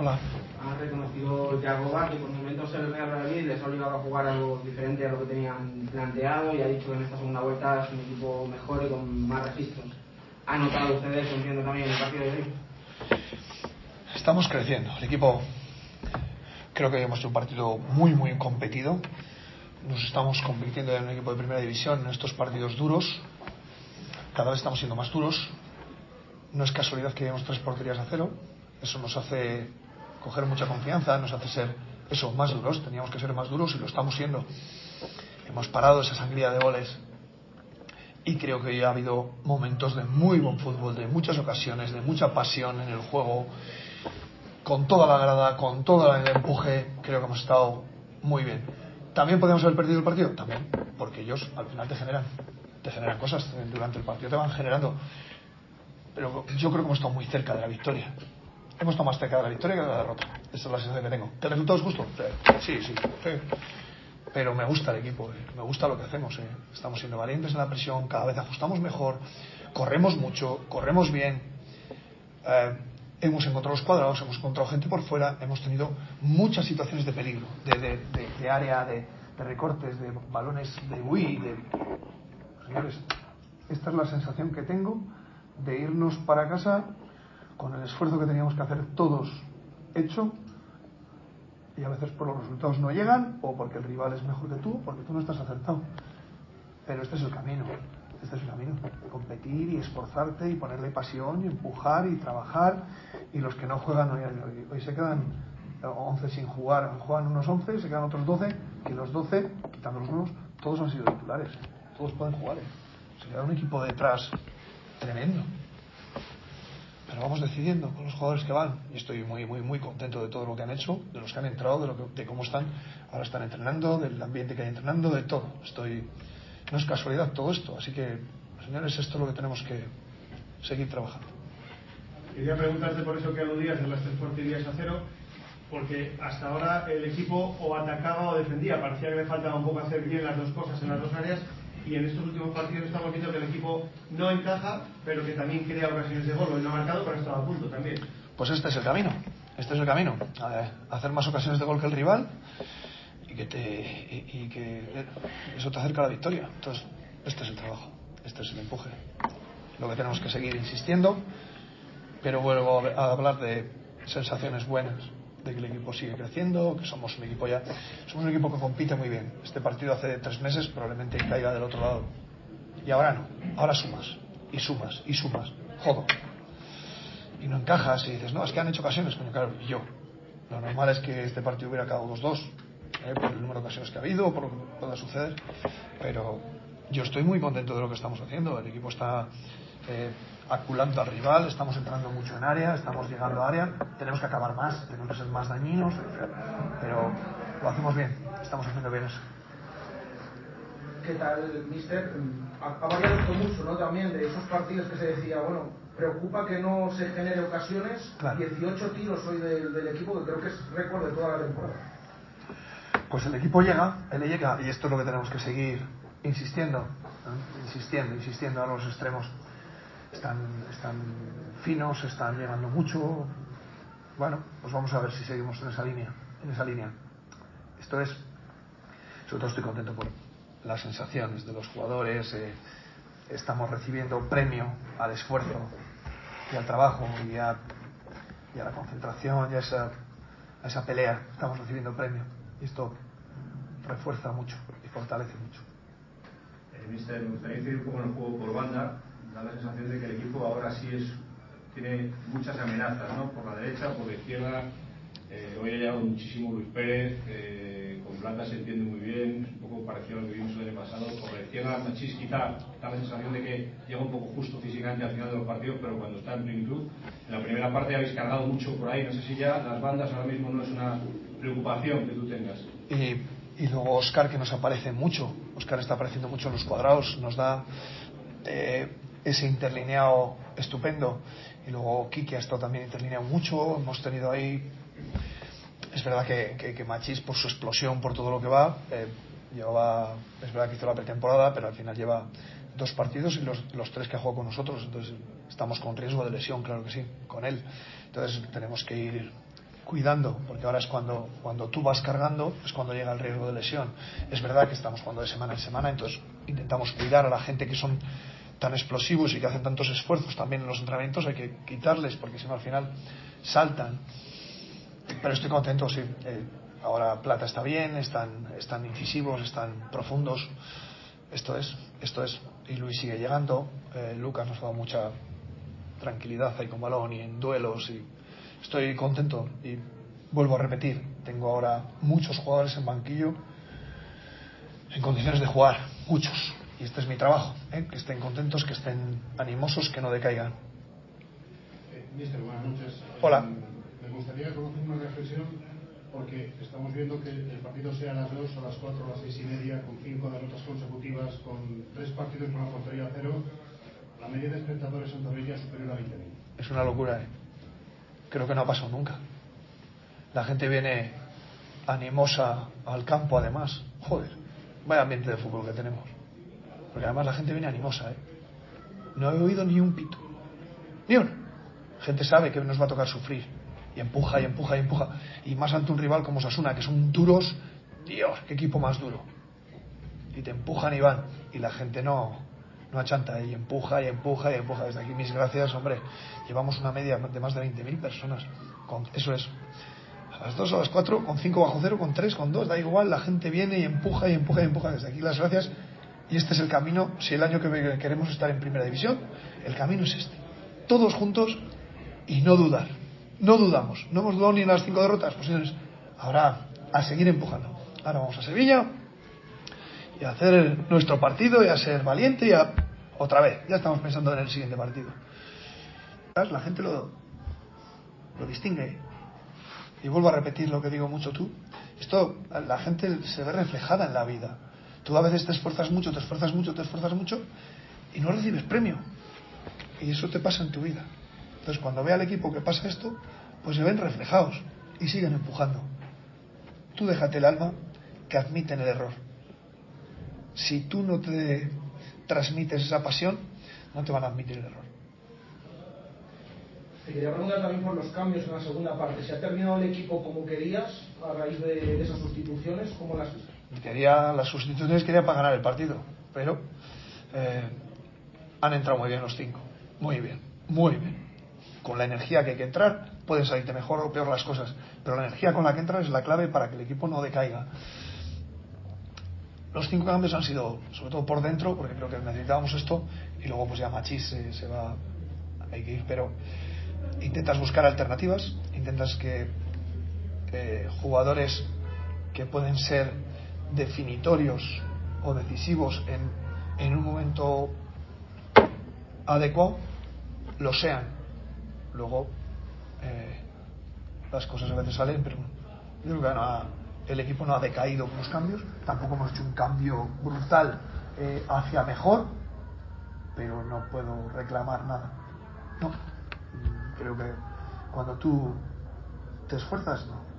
Hola. Ha reconocido Yagoba que por momentos el Real Valladolid les ha obligado a jugar algo diferente a lo que tenían planteado y ha dicho que en esta segunda vuelta es un equipo mejor y con más registros. ¿Ha notado usted eso, entiendo, también en el partido de hoy? Estamos creciendo. El equipo, creo que hemos hecho un partido muy competido. Nos estamos convirtiendo en un equipo de primera división en estos partidos duros. Cada vez estamos siendo más duros. No es casualidad que llevemos 3 porterías a 0. Eso nos hace coger mucha confianza, nos hace ser más duros. Teníamos que ser más duros y lo estamos siendo. Hemos parado esa sangría de goles y creo que hoy ha habido momentos de muy buen fútbol, de muchas ocasiones, de mucha pasión en el juego, con toda la grada, con todo el empuje. Creo que hemos estado muy bien. ¿También podemos haber perdido el partido? También, porque ellos al final te generan cosas durante el partido, te van generando. Pero yo creo que hemos estado muy cerca de la victoria. Hemos estado más cerca de la victoria que de la derrota. Esa es la sensación que tengo. ¿Que el resultado es justo? Sí. Pero me gusta el equipo, me gusta lo que hacemos. Estamos siendo valientes en la presión, cada vez ajustamos mejor, corremos mucho, corremos bien. Hemos encontrado los cuadrados, hemos encontrado gente por fuera, hemos tenido muchas situaciones de peligro, de área, de recortes, de balones de señores, esta es la sensación que tengo de irnos para casa con el esfuerzo que teníamos que hacer todos hecho, y a veces por los resultados no llegan, o porque el rival es mejor que tú, porque tú no estás acertado. Pero este es el camino, competir y esforzarte y ponerle pasión y empujar y trabajar. Y los que no juegan hoy se quedan 11 sin jugar, juegan unos 11, se quedan otros 12, que los 12, quitando los nuevos, todos han sido titulares, todos pueden jugar. Se queda un equipo detrás tremendo. Pero vamos decidiendo con los jugadores que van, y estoy muy contento de todo lo que han hecho, de los que han entrado, de cómo están, ahora están entrenando, del ambiente que hay entrenando, de todo. No es casualidad todo esto, así que, señores, esto es lo que tenemos que seguir trabajando. Quería preguntarte por eso que aludías de las 3 porterías a 0, porque hasta ahora el equipo o atacaba o defendía, parecía que le faltaba un poco hacer bien las dos cosas en las dos áreas, y en estos últimos partidos estamos viendo que el equipo no encaja, pero que también crea ocasiones de gol. Hoy no ha marcado, pero ha estado a punto también. Pues este es el camino, hacer más ocasiones de gol que el rival y que eso te acerca a la victoria. Entonces, este es el trabajo, este es el empuje, lo que tenemos que seguir insistiendo. Pero vuelvo a hablar de sensaciones buenas, de que el equipo sigue creciendo, que somos un equipo que compite muy bien. Este partido hace 3 meses probablemente caiga del otro lado, y ahora no, ahora sumas jodo, y no encajas y dices, no, es que han hecho ocasiones. Coño, claro, y yo, lo normal es que este partido hubiera acabado 2-2, por el número de ocasiones que ha habido, por lo que pueda suceder. Pero yo estoy muy contento de lo que estamos haciendo. El equipo está aculando al rival, estamos entrando mucho en área, estamos llegando a área, tenemos que acabar más, tenemos que ser más dañinos, pero lo hacemos bien, estamos haciendo bien eso. ¿Qué tal, mister? Ha variado esto mucho, ¿no? También de esos partidos que se decía, bueno, preocupa que no se genere ocasiones. Claro. 18 tiros hoy del equipo, que creo que es récord de toda la temporada. Pues el equipo llega, y esto es lo que tenemos que seguir insistiendo, ¿no? Insistiendo a los extremos. Están finos, están llegando mucho. Bueno, pues vamos a ver si seguimos en esa línea. Esto es, sobre todo estoy contento por las sensaciones de los jugadores. Estamos recibiendo premio al esfuerzo y al trabajo y a la concentración y a esa pelea. Estamos recibiendo premio y esto refuerza mucho y fortalece mucho. Mister, me gustaría decir un poco en el juego por banda. Da la sensación de que el equipo ahora sí tiene muchas amenazas, ¿no? Por la derecha, por la izquierda. Hoy ha llegado muchísimo Luis Pérez, con Blanda se entiende muy bien, es un poco parecido a lo que vimos el año pasado. Por la izquierda, Machís quizá da la sensación de que llega un poco justo físicamente al final de los partidos, pero cuando está en plenitud. En la primera parte habéis cargado mucho por ahí, no sé si ya las bandas ahora mismo no es una preocupación que tú tengas. Y luego Óscar, que nos aparece mucho. Óscar está apareciendo mucho en los cuadrados, nos da ese interlineado estupendo. Y luego Quique ha estado también interlineado mucho. Hemos tenido ahí, es verdad que Machís, por su explosión, por todo lo que va, es verdad que hizo la pretemporada, pero al final lleva 2 partidos y los 3 que ha jugado con nosotros. Entonces estamos con riesgo de lesión, claro que sí, con él. Entonces tenemos que ir cuidando, porque ahora es cuando tú vas cargando, es cuando llega el riesgo de lesión. Es verdad que estamos jugando de semana en semana, entonces intentamos cuidar a la gente que son tan explosivos y que hacen tantos esfuerzos también en los entrenamientos, hay que quitarles, porque si no al final saltan. Pero estoy contento, sí. Ahora Plata está bien, están incisivos, están profundos. Esto es. Y Luis sigue llegando. Lucas nos ha dado mucha tranquilidad ahí con balón y en duelos, y estoy contento. Y vuelvo a repetir, tengo ahora muchos jugadores en banquillo en condiciones de jugar, muchos, y este es mi trabajo, que estén contentos, que estén animosos, que no decaigan. Mister, buenas noches. Hola. Me gustaría conocer una reflexión, porque estamos viendo que el partido sea a las 2, a las 4, a las 6:30, con 5 derrotas consecutivas, con 3 partidos con la portería a 0. La media de espectadores en Zorrilla es superior a 20.000. Es una locura, Creo que no ha pasado nunca. La gente viene animosa al campo, además. Joder, vaya ambiente de fútbol que tenemos. Porque además la gente viene animosa, No he oído ni un pito. Ni uno. La gente sabe que nos va a tocar sufrir. Y empuja, y empuja, y empuja. Y más ante un rival como Osasuna, que son duros. Dios, qué equipo más duro. Y te empujan y van. Y la gente no achanta, y empuja, y empuja, y empuja. Desde aquí mis gracias, hombre. Llevamos una media de más de 20.000 personas. Eso es. A las 2, a las 4, con 5 bajo cero, con 3, con 2, da igual. La gente viene y empuja, y empuja, y empuja. Desde aquí las gracias. Y este es el camino. Si el año que queremos estar en primera división, el camino es este. Todos juntos y no dudar. No dudamos. No hemos dudado ni en las 5 derrotas. Pues señores, ahora a seguir empujando. Ahora vamos a Sevilla y a hacer nuestro partido y a ser valiente y a otra vez. Ya estamos pensando en el siguiente partido. La gente lo distingue. Y vuelvo a repetir lo que digo mucho tú. Esto, la gente se ve reflejada en la vida. Tú a veces te esfuerzas mucho y no recibes premio. Y eso te pasa en tu vida. Entonces cuando ve al equipo que pasa esto, pues se ven reflejados y siguen empujando. Tú déjate el alma, que admiten el error. Si tú no te transmites esa pasión, no te van a admitir el error. Te quería preguntar también por los cambios en la segunda parte. ¿Se ha terminado el equipo como querías a raíz de esas sustituciones? ¿Cómo las viste? Las sustituciones quería para ganar el partido, pero han entrado muy bien los 5. Muy bien. Con la energía que hay que entrar, pueden salirte mejor o peor las cosas, pero la energía con la que entras es la clave para que el equipo no decaiga. Los 5 cambios han sido, sobre todo por dentro, porque creo que necesitábamos esto, y luego pues ya Machís se va, hay que ir, pero intentas buscar alternativas, intentas que jugadores que pueden ser definitorios o decisivos en un momento adecuado lo sean. Luego las cosas a veces salen, pero yo creo que el equipo no ha decaído con los cambios. Tampoco hemos hecho un cambio brutal hacia mejor, pero no puedo reclamar nada. No, creo que cuando tú te esfuerzas, no.